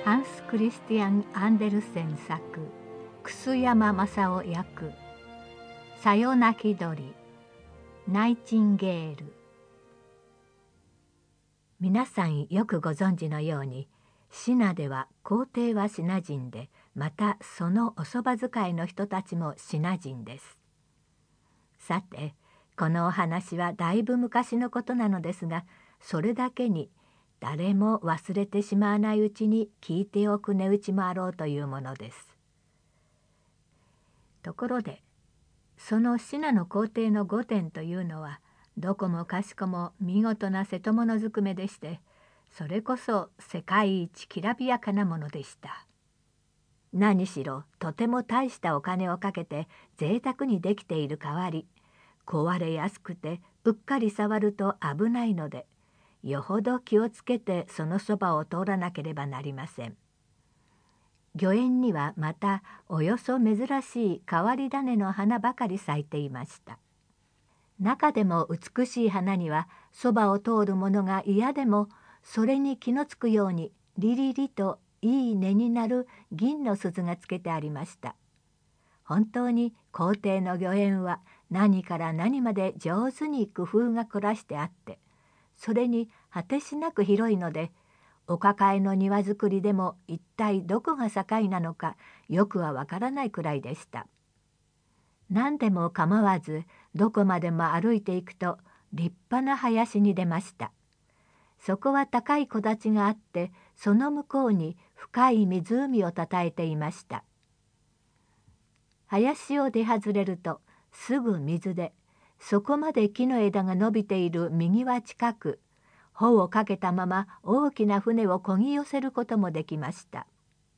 ハンス・クリスティアン・アンデルセン作、楠山正夫役、さよなき鳥、ナイチンゲール。皆さんよくご存知のように、シナでは皇帝はシナ人で、またそのおそば使いの人たちもシナ人です。さて、このお話はだいぶ昔のことなのですが、それだけに誰も忘れてしまわないうちに聞いておく値打ちもあろうというものです。ところで、そのシナの皇帝の御殿というのは、どこもかしこも見事な瀬戸物ずくめでして、それこそ世界一きらびやかなものでした。何しろとても大したお金をかけて贅沢にできている代わり、壊れやすくてうっかり触ると危ないので、よほど気をつけてそのそばを通らなければなりません。御苑にはまたおよそ珍しい変わり種の花ばかり咲いていました。中でも美しい花にはそばを通る者が嫌でもそれに気のつくようにリリリといい音になる銀の鈴がつけてありました。本当に皇帝の御苑は何から何まで上手に工夫が凝らしてあって、それに果てしなく広いので、お抱えの庭造りでも一体どこが境なのかよくはわからないくらいでした。何でも構わずどこまでも歩いていくと立派な林に出ました。そこは高い木立があって、その向こうに深い湖をたたえていました。林を出外れるとすぐ水で、そこまで木の枝が伸びている右は近く、帆をかけたまま大きな船を漕ぎ寄せることもできました。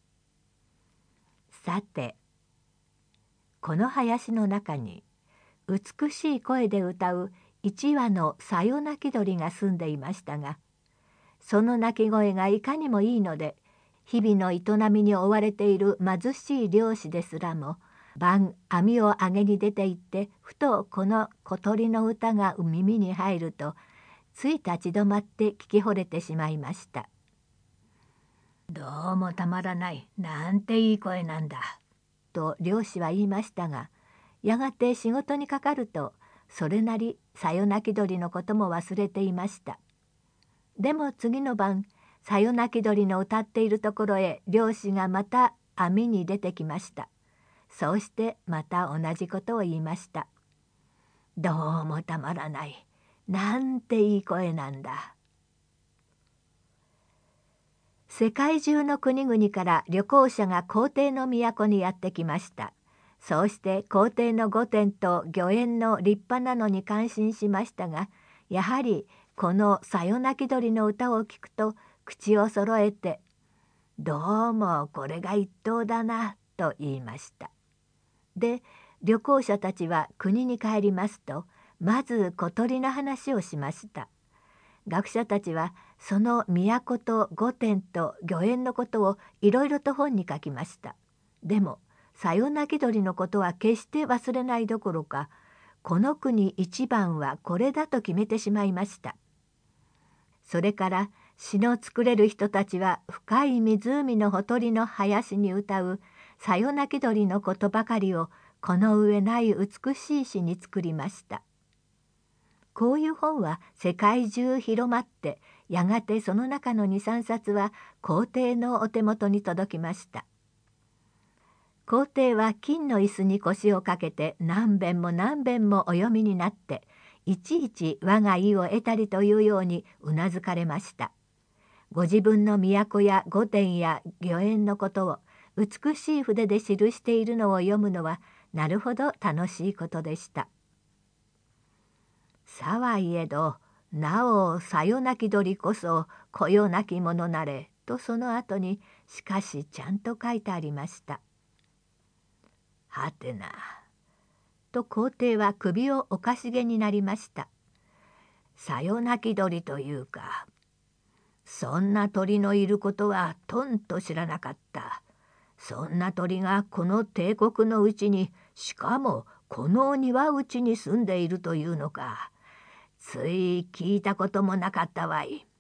さて、この林の中に美しい声で歌う一羽のさよなき鳥が住んでいましたが、その鳴き声がいかにもいいので、日々の営みに追われている貧しい漁師ですらも、晩網を上げに出て行ってふとこの小鳥の歌が耳に入ると、つい立ち止まって聞き惚れてしまいました。どうもたまらない、なんていい声なんだと漁師は言いましたが、やがて仕事にかかるとそれなりさよなき鳥のことも忘れていました。でも次の晩、さよなき鳥の歌っているところへ漁師がまた網に出てきました。そうしてまた同じことを言いました。どうもたまらない、なんていい声なんだ。世界中の国々から旅行者が皇帝の都にやってきました。そうして皇帝の御殿と御苑の立派なのに感心しましたが、やはりこのさよなき鳥の歌を聞くと口をそろえて、どうもこれが一等だなと言いました。で、旅行者たちは国に帰りますと、まず小鳥の話をしました。学者たちはその都と御殿と御苑のことをいろいろと本に書きました。でもさよなき鳥のことは決して忘れないどころか、この国一番はこれだと決めてしまいました。それから詩の作れる人たちは深い湖のほとりの林に歌うさよなき鳥のことばかりをこの上ない美しい詩に作りました。こういう本は世界中広まって、やがてその中の2、3冊は皇帝のお手元に届きました。皇帝は金の椅子に腰をかけて何遍も何遍もお読みになって、いちいち我が意を得たりというようにうなずかれました。ご自分の都や御殿や御苑のことを美しい筆で記しているのを読むのはなるほど楽しいことでした。さはいえど、なおさよなき鳥こそこよなきものなれとその後にしかしちゃんと書いてありました。はてな。と皇帝は首をおかしげになりました。さよなき鳥というか。そんな鳥のいることはとんと知らなかった。そんな鳥がこの帝国のうちに、しかもこの庭うちに住んでいるというのか。つい聞いたこともなかったわい。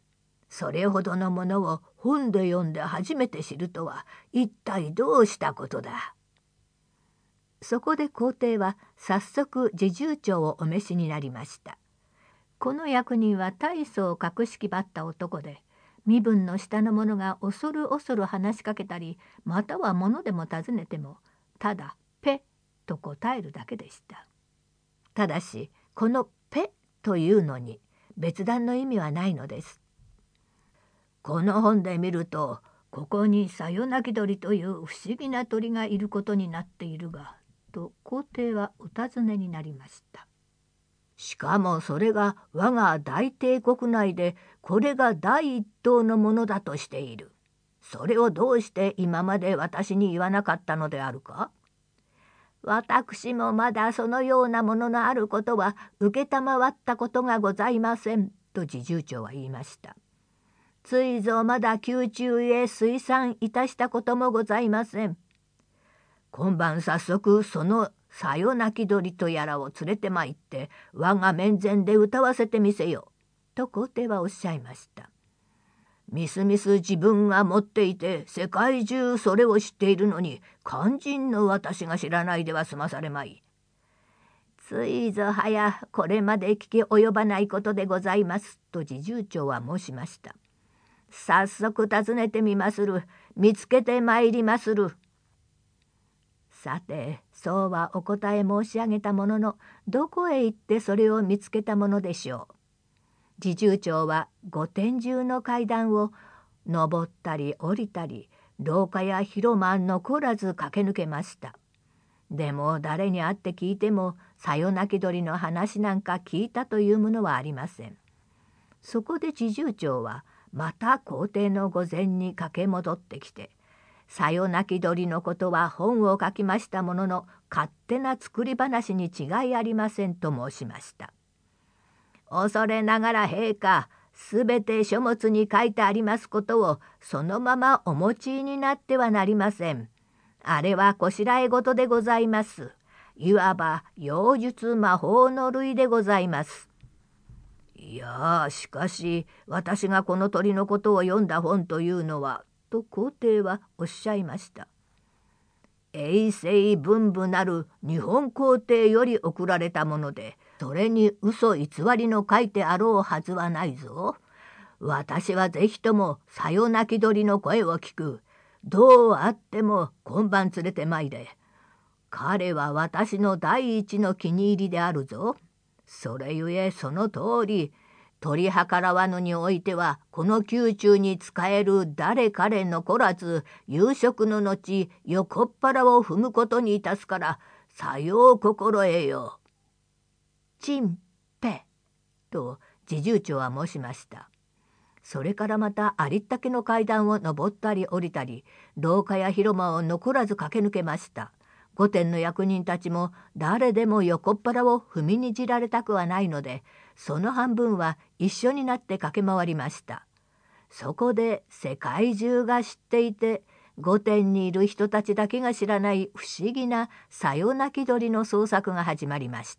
それほどのものを本で読んで初めて知るとは一体どうしたことだ。そこで皇帝は早速侍従長をお召しになりました。この役人は大層格式ばった男で、身分の下の者が恐る恐る話しかけたり、または物でも尋ねてもただペと答えるだけでした。ただしこのペというのに別段の意味はないのです。この本で見るとここにサヨナキドリという不思議な鳥がいることになっているが、と皇帝はお尋ねになりました。しかもそれが我が大帝国内でこれが第一等のものだとしている。それをどうして今まで私に言わなかったのであるか。私もまだそのようなもののあることは承ったことがございません、と侍従長は言いました。ついぞまだ宮中へ推参いたしたこともございません。今晩早速そのサヨナキドリとやらを連れてまいって我が面前で歌わせてみせよ、と皇帝はおっしゃいました。みすみす自分が持っていて世界中それを知っているのに肝心の私が知らないでは済まされまい。ついぞはやこれまで聞き及ばないことでございます、と侍従長は申しました。早速訪ねてみまする。見つけてまいりまする。さてそうはお答え申し上げたものの、どこへ行ってそれを見つけたものでしょう。侍従長は御殿中の階段を上ったり降りたり、廊下や広間残らず駆け抜けました。でも誰に会って聞いてもサヨナキドリの話なんか聞いたというものはありません。そこで侍従長はまた皇帝の御前に駆け戻ってきて、サヨナキドリのことは本を書きましたものの勝手な作り話に違いありませんと申しました。恐れながら陛下、すべて書物に書いてありますことをそのままお持ちになってはなりません。あれはこしらえ事でございます。いわば妖術魔法の類でございます。いやしかし私がこの鳥のことを読んだ本というのは、と皇帝はおっしゃいました。永世文武なる日本皇帝より送られたもので、それに嘘偽りの書いてあろうはずはないぞ。私はぜひともサヨナキドリの声を聞く。どうあっても今晩連れてまいれ。彼は私の第一の気に入りであるぞ。それゆえその通り、取り計らわぬにおいてはこの宮中に仕える誰彼残らず、夕食の後横っ腹を踏むことにいたすから、さよう心得よ。チンペと侍従長は申しました。それからまたありったけの階段を上ったり降りたり、廊下や広間を残らず駆け抜けました。御殿の役人たちも誰でも横っ腹を踏みにじられたくはないので、その半分は一緒になって駆け回りました。そこで世界中が知っていて、御殿にいる人たちだけが知らない不思議なサヨナキドリの捜索が始まりました。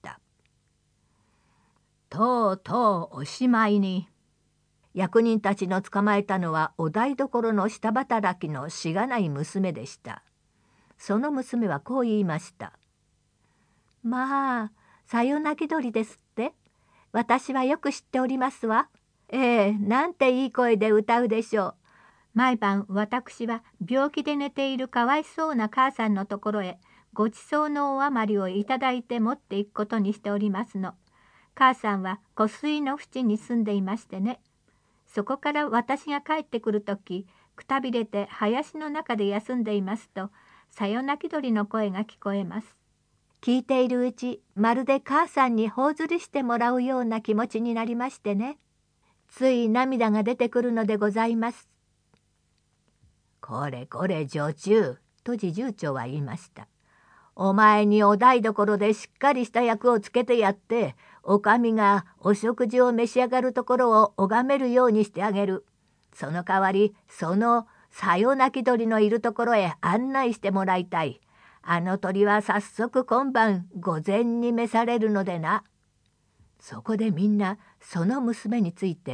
とうとうおしまいに、役人たちの捕まえたのはお台所の下働きのしがない娘でした。その娘はこう言いました。まあ、サヨナキドリですって。私はよく知っておりますわ。なんていい声で歌うでしょう。毎晩私は病気で寝ているかわいそうな母さんのところへごちそうのお余りをいただいて持っていくことにしておりますの。母さんは湖水の淵に住んでいましてね。そこから私が帰ってくるとき、くたびれて林の中で休んでいますと、サヨナキドリの声が聞こえます。聞いているうち、まるで母さんに頬ずりしてもらうような気持ちになりましてね。つい涙が出てくるのでございます。これこれ女中、と侍従長は言いました。お前にお台所でしっかりした役をつけてやって、お上がお食事を召し上がるところを拝めるようにしてあげる。その代わり、そのサヨナキドリのいるところへ案内してもらいたい。あの鳥は早速今晩御前に召されるのでな。そこでみんなその娘について、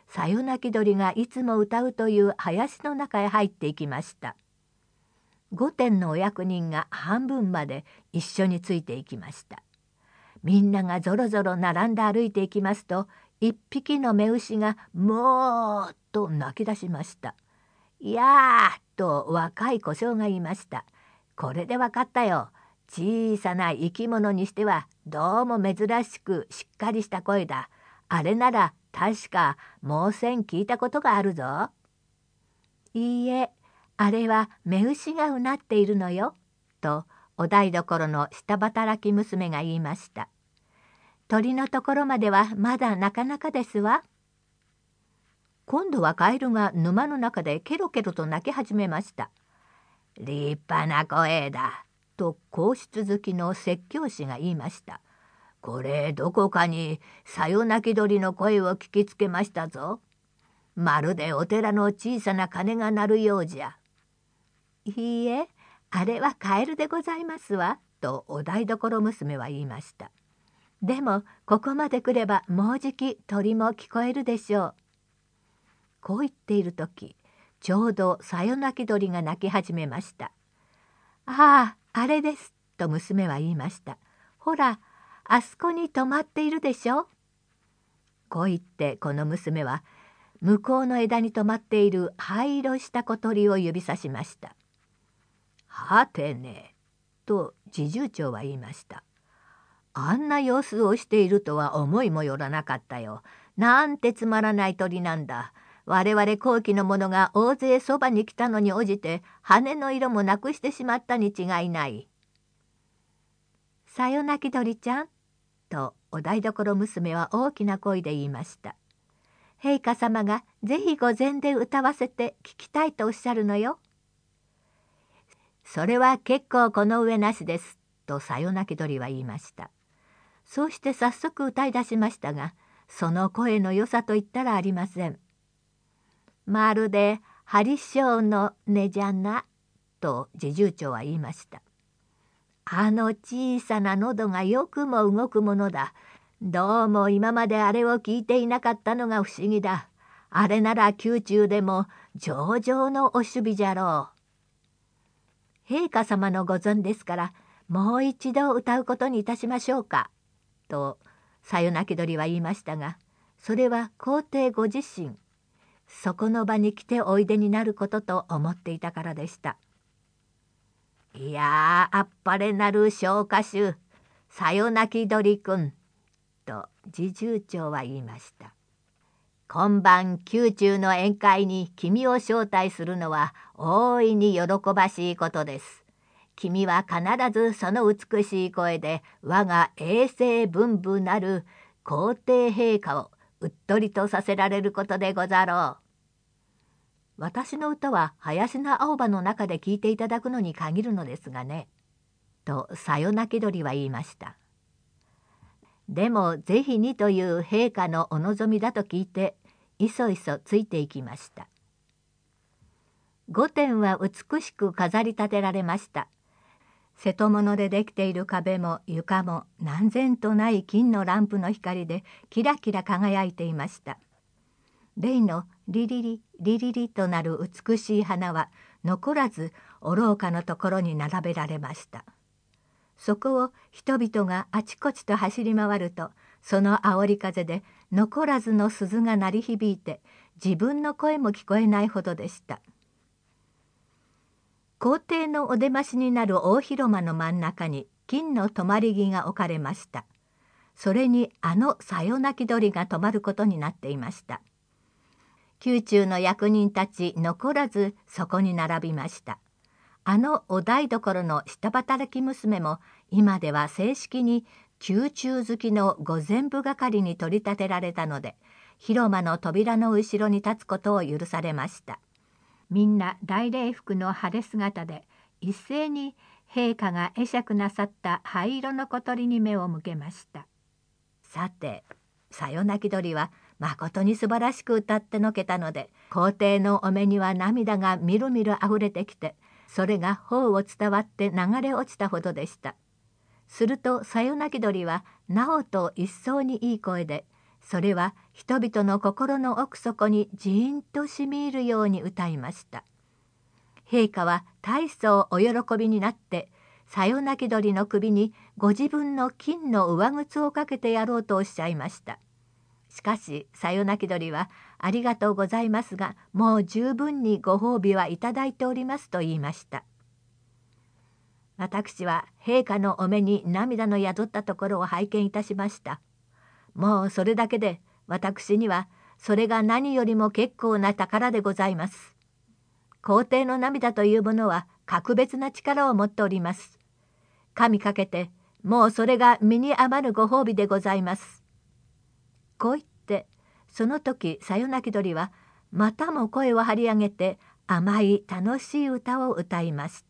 さよなき鳥がいつも歌うという林の中へ入っていきました。御殿のお役人が半分まで一緒についていきました。みんながぞろぞろ並んで歩いていきますと、一匹の雌牛がもーっと鳴き出しました。いやーと若い小姓が言いました。これでわかったよ。小さな生き物にしてはどうも珍しくしっかりした声だ。あれなら確かもうせん聞いたことがあるぞ。いいえ、あれは雌牛がうなっているのよ。とお台所の下働き娘が言いました。鳥のところまではまだなかなかですわ。今度はカエルが沼の中でケロケロと鳴き始めました。立派な声だ。と皇室好きの説教師が言いました。これどこかにさよなき鳥の声を聞きつけましたぞ。まるでお寺の小さな鐘が鳴るようじゃ。いいえ、あれはカエルでございますわ。とお台所娘は言いました。でもここまで来ればもうじき鳥も聞こえるでしょう。こう言っている時、ちょうどさよなき鳥が鳴き始めました。ああ、あれです。と娘は言いました。ほら、あそこに止まっているでしょ。こう言ってこの娘は向こうの枝に止まっている灰色した小鳥を指さしました。はてね、と侍従長は言いました。あんな様子をしているとは思いもよらなかったよ。なんてつまらない鳥なんだ。我々高貴の者が大勢そばに来たのに応じて羽の色もなくしてしまったに違いない。さよなき鳥ちゃん、とお台所娘は大きな声で言いました。陛下様がぜひ御前で歌わせて聞きたいとおっしゃるのよ。それは結構この上なしです、とさよなき鳥は言いました。そうして早速歌い出しましたが、その声の良さといったらありません。まるで針章の音じゃな、と侍従長は言いました。あの小さな喉がよくも動くものだ。どうも今まであれを聞いていなかったのが不思議だ。あれなら宮中でも上々のお守備じゃろう。陛下様のご存ですから、もう一度歌うことにいたしましょうか。とさよなき鳥は言いましたが、それは皇帝ご自身、そこの場に来ておいでになることと思っていたからでした。いやあっぱれなる小歌手、さよなき鳥くん、と侍従長は言いました。今晩宮中の宴会に君を招待するのは大いに喜ばしいことです。君は必ずその美しい声で我が永世分母なる皇帝陛下をうっとりとさせられることでござろう。私の歌は林の青葉の中で聞いていただくのに限るのですがね。とさよなき鳥は言いました。でもぜひにという陛下のお望みだと聞いていそいそついていきました。御殿は美しく飾り立てられました。瀬戸物でできている壁も床も何千とない金のランプの光でキラキラ輝いていました。例のリリリリリリとなる美しい花は残らずお廊下のところに並べられました。そこを人々があちこちと走り回ると、その煽り風で残らずの鈴が鳴り響いて自分の声も聞こえないほどでした。皇帝のお出ましになる大広間の真ん中に金の止まり木が置かれました。それにあのさよなき鳥が止まることになっていました。宮中の役人たち残らずそこに並びました。あのお台所の下働き娘も今では正式に宮中好きの御前部係に取り立てられたので、広間の扉の後ろに立つことを許されました。みんな大礼服の晴れ姿で一斉に陛下が会釈なさった灰色の小鳥に目を向けました。さて、さよなき鳥はまことに素晴らしく歌ってのけたので、皇帝のお目には涙がみるみるあふれてきて、それが頬を伝わって流れ落ちたほどでした。するとさよなき鳥はなおと一層にいい声でそれは人々の心の奥底にじーんとしみ入るように歌いました。陛下は大層お喜びになって、さよなき鳥の首にご自分の金の上靴をかけてやろうとおっしゃいました。しかしさよなき鳥はありがとうございますが、もう十分にご褒美はいただいておりますと言いました。私は陛下のお目に涙の宿ったところを拝見いたしました。もうそれだけで私にはそれが何よりも結構な宝でございます。皇帝の涙というものは格別な力を持っております。神かけてもうそれが身に余るご褒美でございます。こう言ってその時さよなき鳥はまたも声を張り上げて甘い楽しい歌を歌いました。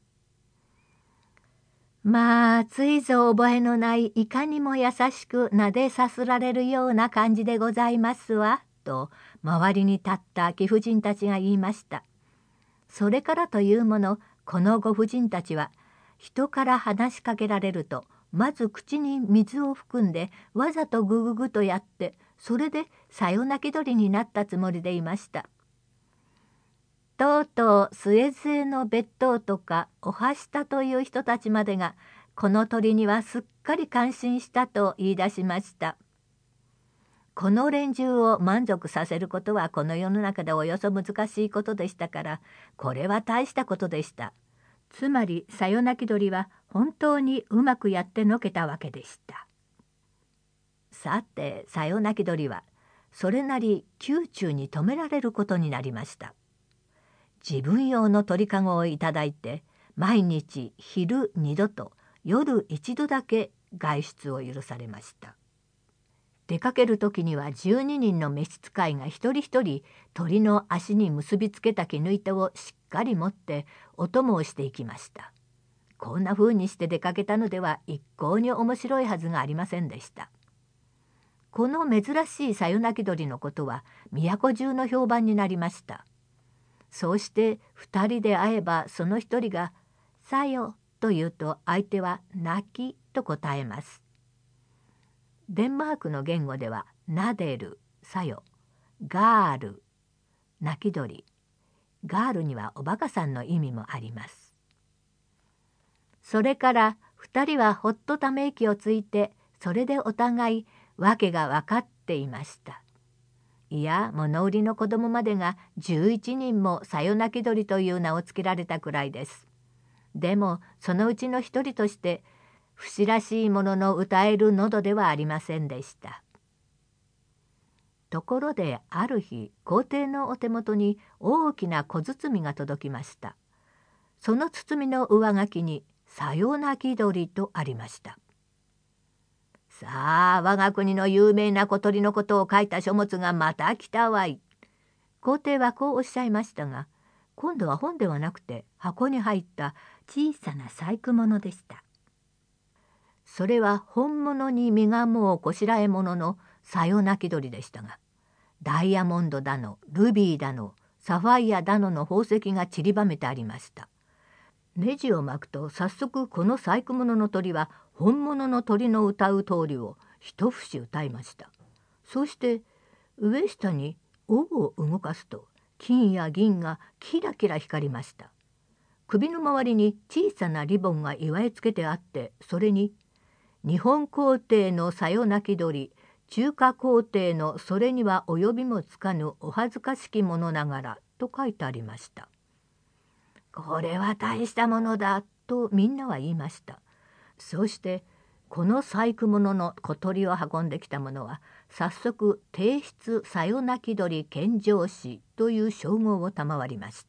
まあついぞ覚えのないいかにも優しくなでさすられるような感じでございますわと周りに立った貴婦人たちが言いました。それからというもの、このご婦人たちは人から話しかけられるとまず口に水を含んでわざとグググとやって、それでさよなき鳥になったつもりでいました。とうとう末々の別当とかおはしたという人たちまでがこの鳥にはすっかり感心したと言い出しました。この連中を満足させることはこの世の中でおよそ難しいことでしたから、これは大したことでした。つまりさよなき鳥は本当にうまくやってのけたわけでした。さてさよなき鳥はそれなり宮中に泊められることになりました。自分用の鳥かごをいただいて、毎日昼2度と夜1度だけ外出を許されました。出かける時には12人の召使いが一人一人鳥の足に結びつけた絹糸をしっかり持ってお供をしていきました。こんな風にして出かけたのでは一向に面白いはずがありませんでした。この珍しいさよなき鳥のことは都中の評判になりました。そうして2人で会えばその一人が「さよ」と言うと相手は「泣き」と答えます。デンマークの言語ではなでる、さよ、ガール、泣き鳥、ガールにはおバカさんの意味もあります。それから2人はほっとため息をついて、それでお互い訳が分かっていました。いや物売りの子供までが11人もさよなき鳥という名をつけられたくらいです。でもそのうちの一人として不思らしいものの歌える喉ではありませんでした。ところである日皇帝のお手元に大きな小包が届きました。その包みの上書きにさよなき鳥とありました。さあ我が国の有名な小鳥のことを書いた書物がまた来たわい。皇帝はこうおっしゃいましたが、今度は本ではなくて箱に入った小さな細工物でした。それは本物に身がもうこしらえ物のさよなき鳥でしたが、ダイヤモンドだのルビーだのサファイアだのの宝石が散りばめてありました。ネジを巻くと早速この細工物の鳥は本物の鳥の歌う通りを一節歌いました。そして上下に尾を動かすと金や銀がキラキラ光りました。首の周りに小さなリボンが祝いつけてあって、それに日本皇帝のさよなき鳥、中華皇帝のそれには及びもつかぬお恥ずかしきものながらと書いてありました。これは大したものだとみんなは言いました。そしてこの細工物の小鳥を運んできた者は早速帝室さよなき鳥献上士という称号を賜りました。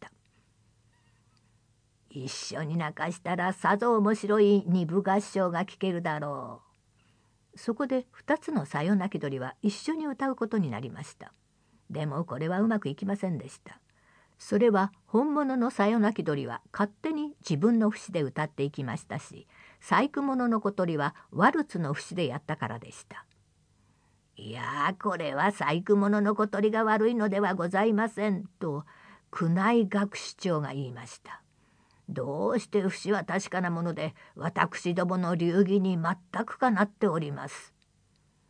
一緒に泣かしたらさぞ面白い二部合唱が聴けるだろう。そこで2つのさよなき鳥は一緒に歌うことになりました。でもこれはうまくいきませんでした。それは本物のさよなき鳥は勝手に自分の節で歌っていきましたし、細工物の小鳥はワルツの節でやったからでした。いやこれは細工物の小鳥が悪いのではございませんと宮内学士長が言いました。どうして節は確かなもので私どもの流儀に全くかなっております。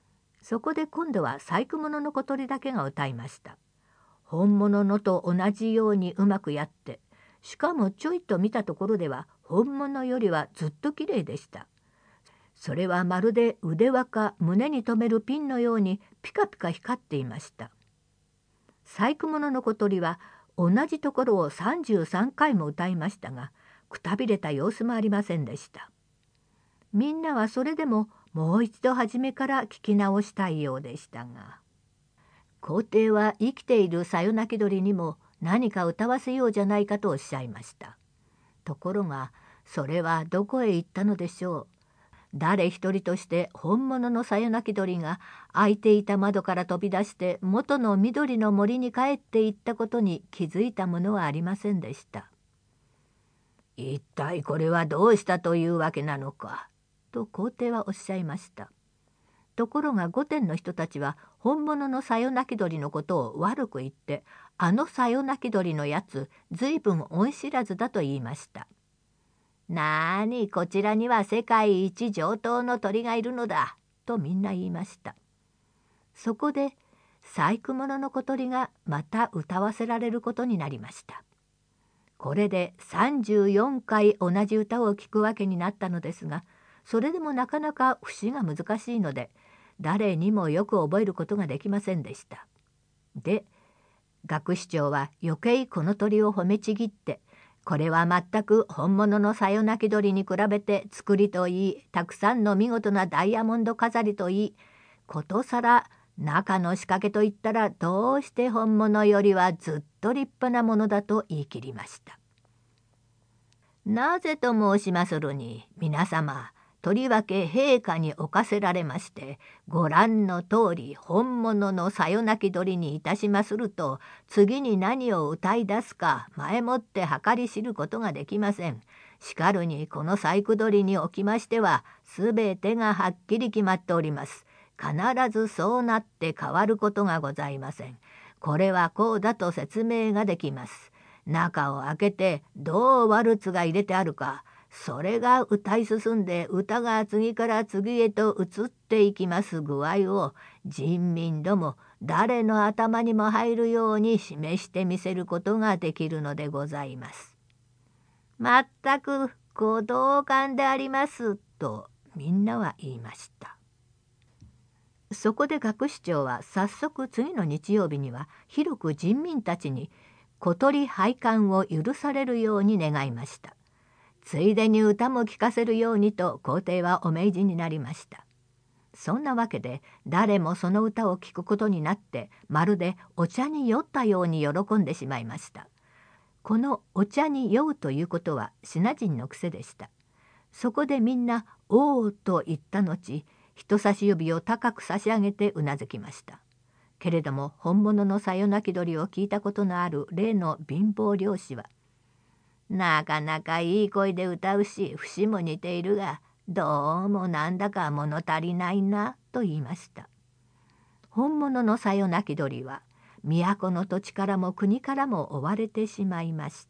そこで今度は細工物の小鳥だけが歌いました。本物のと同じようにうまくやって、しかもちょいと見たところでは本物よりはずっときれいでした。それはまるで腕輪か胸に留めるピンのようにピカピカ光っていました。細工物の小鳥は同じところを33回も歌いましたが、くたびれた様子もありませんでした。みんなはそれでももう一度初めから聞き直したいようでしたが、皇帝は生きているさよなき鳥にも何か歌わせようじゃないかとおっしゃいました。ところがそれはどこへ行ったのでしょう。誰一人として本物のさよなき鳥が開いていた窓から飛び出して元の緑の森に帰っていったことに気づいたものはありませんでした。一体これはどうしたというわけなのか、と皇帝はおっしゃいました。ところが御殿の人たちは本物のさよなき鳥のことを悪く言って、あのさよなき鳥のやつずいぶん恩知らずだと言いました。なに、こちらには世界一上等の鳥がいるのだ、とみんな言いました。そこで細工物の小鳥がまた歌わせられることになりました。これで34回同じ歌を聴くわけになったのですが、それでもなかなか節が難しいので、誰にもよく覚えることができませんでした。で、学士長は余計この鳥を褒めちぎって、これは全く本物のさよなき鳥に比べて作りといい、たくさんの見事なダイヤモンド飾りといい、ことさら中の仕掛けといったらどうして本物よりはずっと立派なものだと言い切りました。なぜと申しまするに、皆様、とりわけ陛下におかせられまして、ご覧の通り本物のさよなき鳥にいたしますると、次に何を歌い出すか前もって計り知ることができません。しかるにこの細工鳥におきましては、すべてがはっきり決まっております。必ずそうなって変わることがございません。これはこうだと説明ができます。中を開けてどうワルツが入れてあるか、それが歌い進んで歌が次から次へと移っていきます具合を人民ども誰の頭にも入るように示してみせることができるのでございます。全くご同感でありますとみんなは言いました。そこで学士長は早速次の日曜日には広く人民たちに小鳥拝観を許されるように願いました。ついでに歌も聴かせるようにと皇帝はお命じになりました。そんなわけで誰もその歌を聴くことになってまるでお茶に酔ったように喜んでしまいました。このお茶に酔うということはシナ人の癖でした。そこでみんな「おー」と言った後、人差し指を高く差し上げてうなずきました。けれども本物のさよなき鳥を聞いたことのある例の貧乏漁師は、なかなかいい声で歌うし節も似ているが、どうもなんだか物足りないなと言いました。本物のさよなき鳥は都の土地からも国からも追われてしまいました。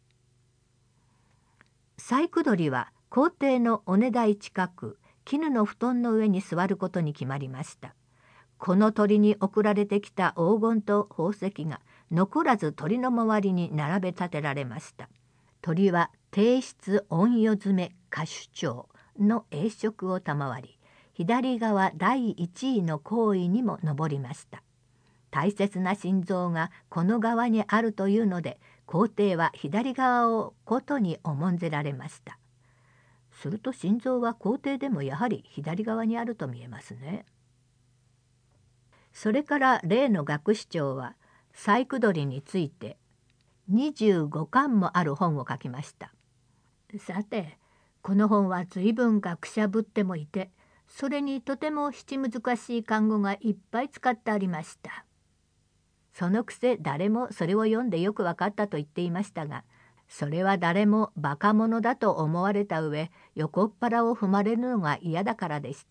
細工鳥は皇帝のお根台近く絹の布団の上に座ることに決まりました。この鳥に送られてきた黄金と宝石が残らず鳥の周りに並べ立てられました。鳥は帝室御世詰め歌手長の栄職を賜り、左側第一位の皇位にも上りました。大切な心臓がこの側にあるというので、皇帝は左側をことに重んぜられました。すると心臓は皇帝でもやはり左側にあると見えますね。それから例の学士長は細工鳥について25巻もある本を書きました。さて、この本は随分学者ぶってもいて、それにとても七難しい漢語がいっぱい使ってありました。そのくせ誰もそれを読んでよく分かったと言っていましたが、それは誰もバカ者だと思われた上、横っ腹を踏まれるのが嫌だからでした。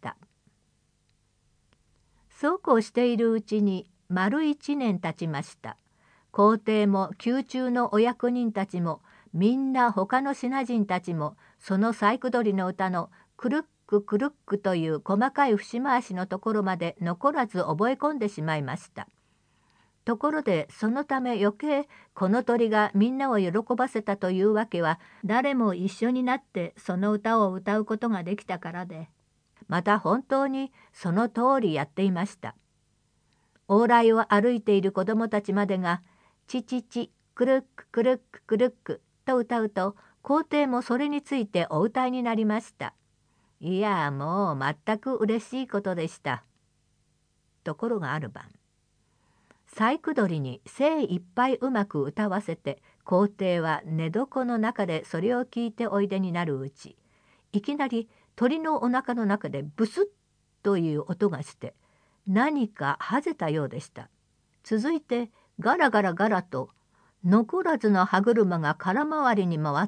そうこうしているうちに丸1年経ちました。皇帝も宮中のお役人たちもみんな他のシナ人たちもその細工鳥の歌のくるっククルックという細かい節回しのところまで残らず覚え込んでしまいました。ところでそのため余計この鳥がみんなを喜ばせたというわけは、誰も一緒になってその歌を歌うことができたからで、また本当にその通りやっていました。往来を歩いている子どもたちまでがチチチクルッククルッククルックと歌うと、皇帝もそれについてお歌いになりました。いやもう全く嬉しいことでした。ところがある晩、細工鳥に精いっぱいうまく歌わせて、皇帝は寝床の中でそれを聞いておいでになるうち、いきなり鳥のお腹の中でブスッという音がして、何かはぜたようでした。続いてガラガラガラと残らずの歯車が空回りに回って、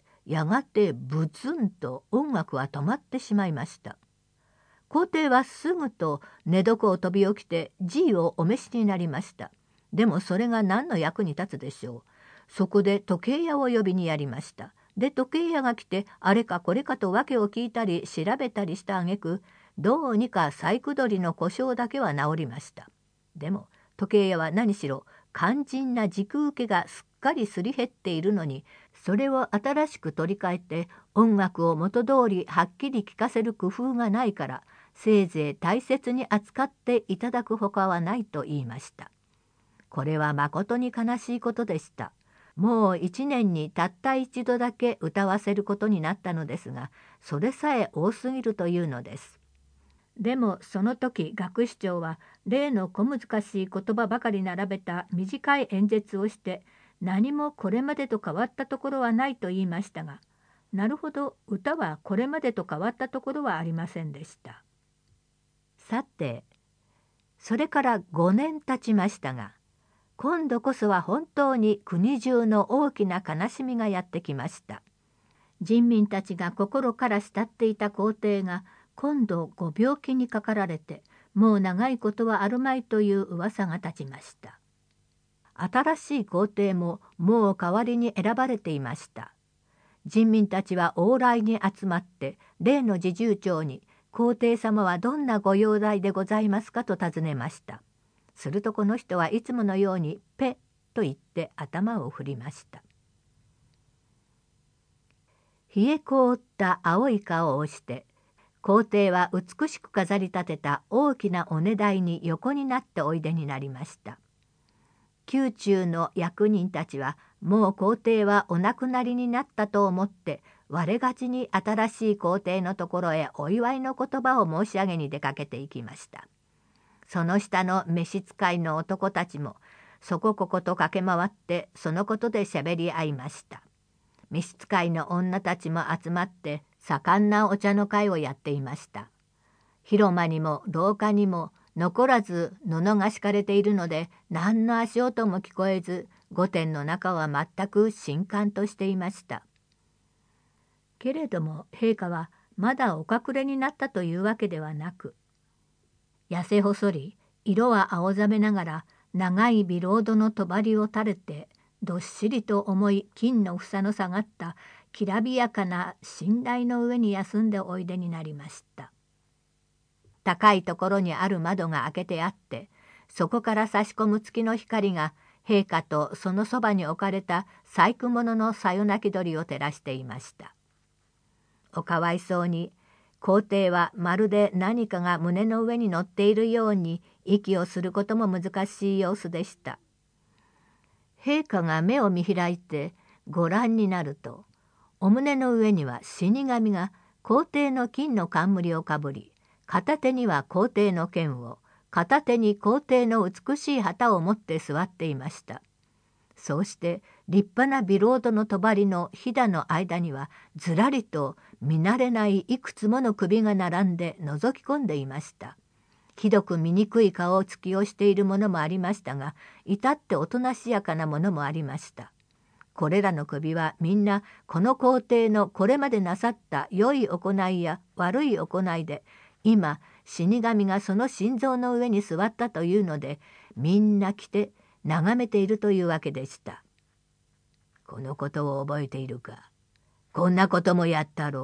やがてブツンと音楽は止まってしまいました。皇帝はすぐと寝床を飛び起きてGをお召しになりました。でもそれが何の役に立つでしょう。そこで時計屋を呼びにやりました。で時計屋が来てあれかこれかと訳を聞いたり調べたりした挙句、どうにか細工鳥の故障だけは治りました。でも時計屋は何しろ肝心な軸受けがすっかりすり減っているのに、それを新しく取り替えて音楽を元通りはっきり聴かせる工夫がないから、せいぜい大切に扱っていただくほかはないと言いました。これはまことに悲しいことでした。もう1年にたった一度だけ歌わせることになったのですが、それさえ多すぎるというのです。でもその時学士長は例の小難しい言葉ばかり並べた短い演説をして、何もこれまでと変わったところはないと言いましたが、なるほど、歌はこれまでと変わったところはありませんでした。さて、それから5年経ちましたが、今度こそは本当に国中の大きな悲しみがやってきました。人民たちが心から慕っていた皇帝が今度ご病気にかかられて、もう長いことはあるまいという噂が立ちました。新しい皇帝ももう代わりに選ばれていました。人民たちは往来に集まって例の侍従長に、皇帝様はどんなご容体でございますかと尋ねました。するとこの人はいつものようにペッと言って頭を振りました。冷え凍った青い顔をして、皇帝は美しく飾り立てた大きなお根台に横になっておいでになりました。宮中の役人たちはもう皇帝はお亡くなりになったと思って我がちに新しい皇帝のところへお祝いの言葉を申し上げに出かけていきました。その下の召使いの男たちもそこここと駆け回ってそのことでしゃべり合いました。召使いの女たちも集まって盛んなお茶の会をやっていました。広間にも廊下にも残らず布が敷かれているので、何の足音も聞こえず、御殿の中は全く静観としていました。けれども陛下はまだお隠れになったというわけではなく、痩せ細り色は青ざめながら長いビロードの帳を垂れて、どっしりと重い金の房の下がったきらびやかな寝台の上に休んでおいでになりました。高いところにある窓が開けてあって、そこから差し込む月の光が陛下とそのそばに置かれた細工物のさよなき鳥を照らしていました。おかわいそうに皇帝はまるで何かが胸の上に乗っているように息をすることも難しい様子でした。陛下が目を見開いてご覧になると、お胸の上には死神が皇帝の金の冠をかぶり、片手には皇帝の剣を、片手に皇帝の美しい旗を持って座っていました。そうして立派なビロードの帳のひだの間にはずらりと見慣れないいくつもの首が並んで覗き込んでいました。ひどく醜い顔つきをしているものもありましたが、至っておとなしやかなものもありました。これらの首はみんなこの皇帝のこれまでなさった良い行いや悪い行いで、今死神がその心臓の上に座ったというので、みんな来て眺めているというわけでした。このことを覚えているか。こんなこともやったろう。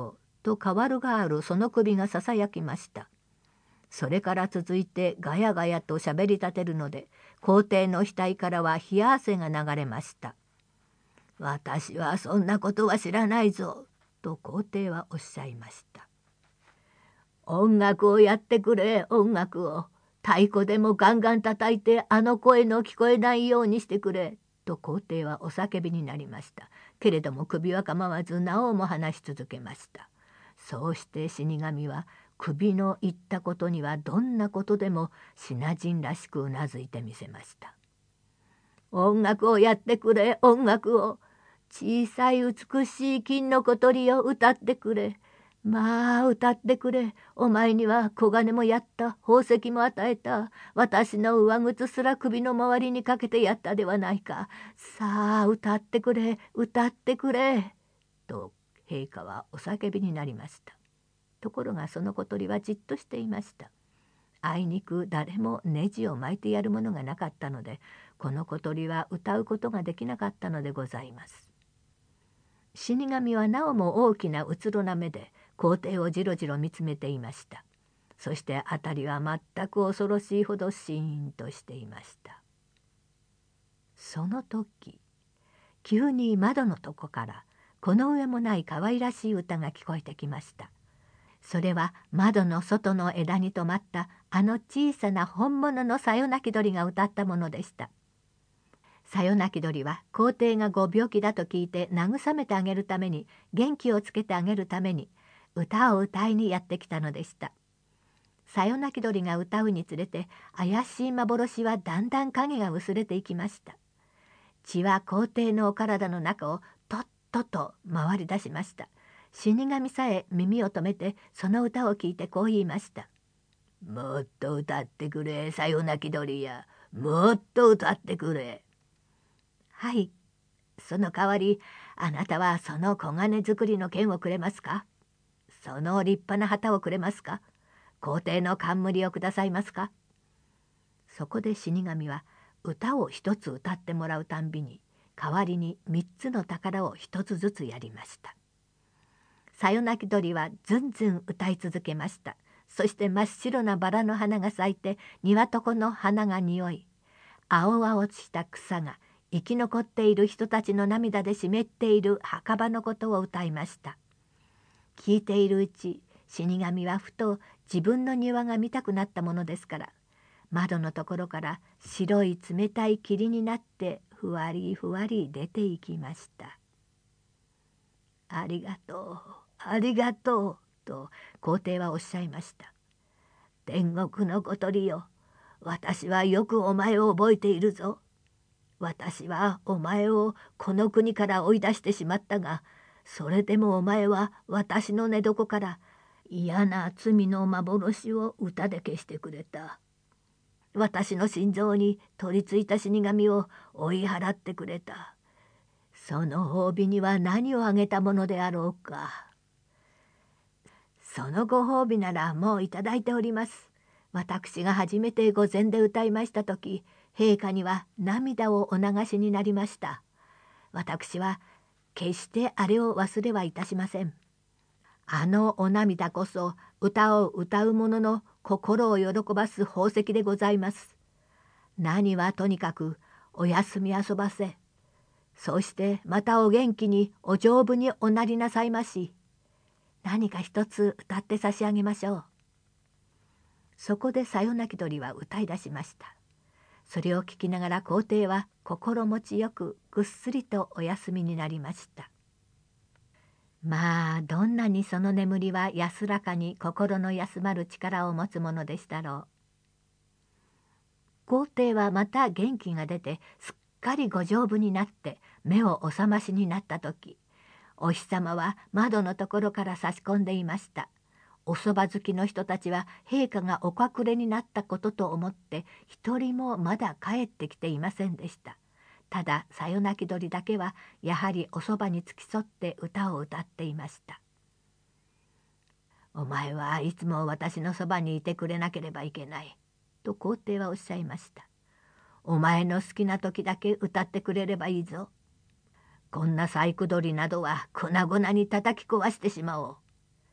と代わるがあるその首がささやきました。それから続いてガヤガヤとしゃべり立てるので、皇帝の額からは冷や汗が流れました。私はそんなことは知らないぞ、と皇帝はおっしゃいました。音楽をやってくれ、音楽を。太鼓でもガンガン叩いてあの声の聞こえないようにしてくれ、と皇帝はお叫びになりました。けれども首は構わずなおも話し続けました。そうして死神は首の言ったことにはどんなことでもシナ人らしくうなずいてみせました。音楽をやってくれ、音楽を。小さい美しい金の小鳥を歌ってくれ。まあ歌ってくれ。お前には小金もやった、宝石も与えた。私の上靴すら首の周りにかけてやったではないか。さあ歌ってくれ、歌ってくれ。と陛下はお叫びになりました。ところがその小鳥はじっとしていました。あいにく誰もネジを巻いてやるものがなかったので、この小鳥は歌うことができなかったのでございます。死神はなおも大きなうつろな目で皇帝をじろじろ見つめていました。そして辺りは全く恐ろしいほどシーンとしていました。その時、急に窓のとこからこの上もない可愛らしい歌が聞こえてきました。それは窓の外の枝に止まったあの小さな本物のさよなき鳥が歌ったものでした。さよなき鳥は皇帝がご病気だと聞いて慰めてあげるために、元気をつけてあげるために歌を歌いにやってきたのでした。さよなき鳥が歌うにつれて怪しい幻はだんだん影が薄れていきました。血は皇帝のお体の中をとっとと回り出しました。死神さえ耳を留めてその歌を聞いてこう言いました。もっと歌ってくれ、さよなき鳥や。もっと歌ってくれ。はい、その代わりあなたはその黄金作りの剣をくれますか。その立派な旗をくれますか。皇帝の冠をくださいますか。そこで死神は歌を一つ歌ってもらうたんびに代わりに3つの宝を一つずつやりました。さよなき鳥はずんずん歌い続けました。そして真っ白なバラの花が咲いて庭床の花が匂い、青々した草が生き残っている人たちの涙で湿っている墓場のことを歌いました。聞いているうち、死神はふと自分の庭が見たくなったものですから、窓のところから白い冷たい霧になってふわりふわり出ていきました。ありがとう、ありがとう、と皇帝はおっしゃいました。天国の小鳥よ、私はよくお前を覚えているぞ。私はお前をこの国から追い出してしまったが、それでもお前は私の寝床から嫌な罪の幻を歌で消してくれた。私の心臓に取り付いた死神を追い払ってくれた。その褒美には何をあげたものであろうか。そのご褒美ならもういただいております。私が初めて御前で歌いました時、陛下には涙をお流しになりました。私は決してあれを忘れはいたしません。あのお涙こそ歌を歌う者の心を喜ばす宝石でございます。何はとにかくお休み遊ばせ、そうしてまたお元気にお丈夫におなりなさいまし。何か一つ歌って差し上げましょう。そこでさよなき鳥は歌い出しました。それを聞きながら皇帝は心持ちよくぐっすりとお休みになりました。まあどんなにその眠りは安らかに心の休まる力を持つものでしたろう。皇帝はまた元気が出てすっかりご丈夫になって目をお覚ましになった時、お日様は窓のところから差し込んでいました。おそば好きの人たちは陛下がお隠れになったことと思って一人もまだ帰ってきていませんでした。たださよなき鳥だけはやはりおそばに付き添って歌を歌っていました。お前はいつも私のそばにいてくれなければいけない、と皇帝はおっしゃいました。お前の好きな時だけ歌ってくれればいいぞ。こんな細工鳥などは粉々に叩き壊してしまおう。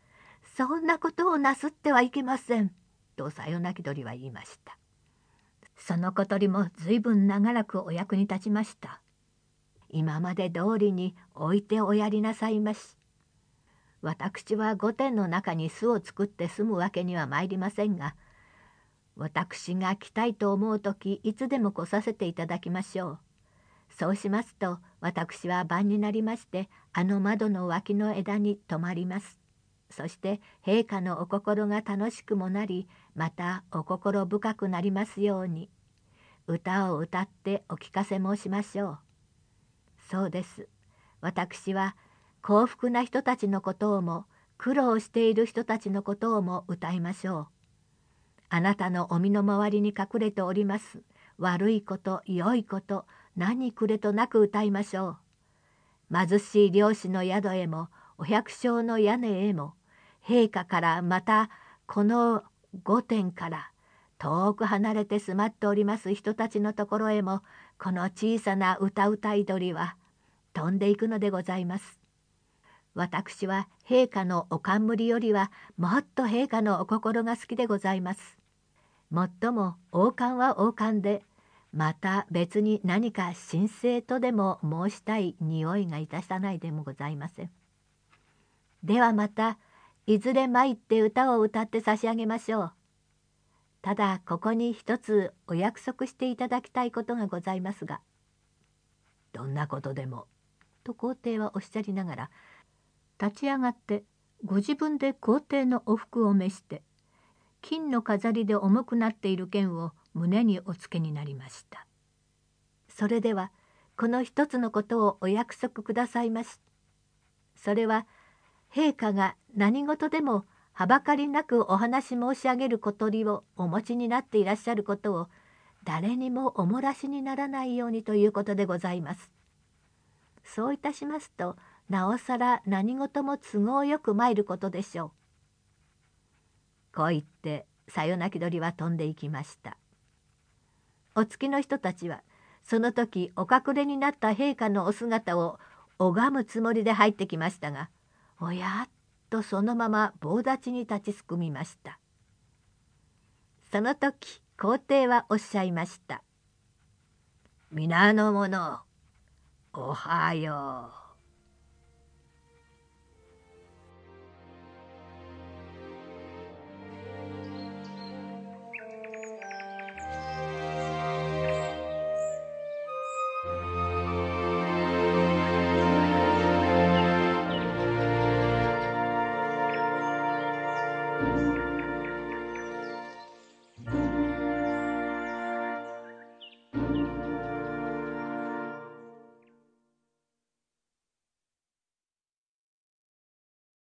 そんなことをなすってはいけません」とさよなき鳥は言いました。その小鳥もずいぶん長らくお役に立ちました。今まで通りに置いておやりなさいまし。私は御殿の中に巣を作って住むわけには参りませんが、私が来たいと思う時いつでも来させていただきましょう。そうしますと私は晩になりましてあの窓の脇の枝に止まります。そして陛下のお心が楽しくもなり、またお心深くなりますように歌を歌ってお聞かせ申しましょう。そうです。私は幸福な人たちのことをも苦労している人たちのことをも歌いましょう。あなたのお身の回りに隠れております悪いこと良いこと何くれとなく歌いましょう。貧しい漁師の宿へもお百姓の屋根へも陛下からまたこの御殿から遠く離れて住まっております人たちのところへもこの小さな歌うたい鳥は飛んでいくのでございます。私は陛下のお冠よりはもっと陛下のお心が好きでございます。もっとも王冠は王冠でまた別に何か神聖とでも申したい匂いがいたさないでもございません。ではまたいずれ参って歌を歌って差し上げましょう。ただここに一つお約束していただきたいことがございますが。どんなことでも。と皇帝はおっしゃりながら立ち上がってご自分で皇帝のお服を召して金の飾りで重くなっている剣を胸におつけになりました。それではこの一つのことをお約束くださいまし。それは陛下が何事でもはばかりなくお話申し上げる小鳥をお持ちになっていらっしゃることを誰にもお漏らしにならないようにということでございます。そういたしますとなおさら何事も都合よく参ることでしょう。こう言ってさよなき鳥は飛んでいきました。お付きの人たちはその時お隠れになった陛下のお姿を拝むつもりで入ってきましたが、おやっとそのまま棒立ちに立ちすくみました。その時皇帝はおっしゃいました。皆の者おはよう。